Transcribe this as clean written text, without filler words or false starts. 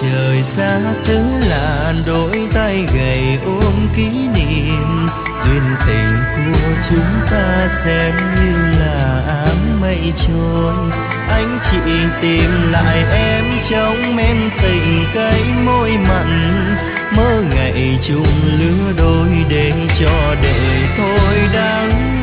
trời xa xứ lạ, đôi tay gầy ôm kỷ niệm. Duyên tình của chúng ta sẽ như là áng mây trôi. Anh chỉ tìm lại em trong men tình cay môi mặn, mơ ngày chung lứa đôi để cho đời thôi đắng.